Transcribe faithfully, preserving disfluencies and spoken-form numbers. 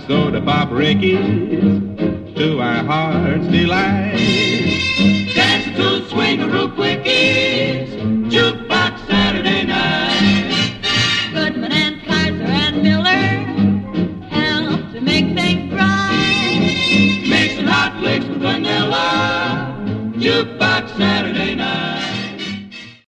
soda pop Ricky's to our heart's delight. Dance to swing-a-roo quickies, jukebox Saturday night. Goodman and Kaiser and Miller help to make things right. Mix hot licks with vanilla, jukebox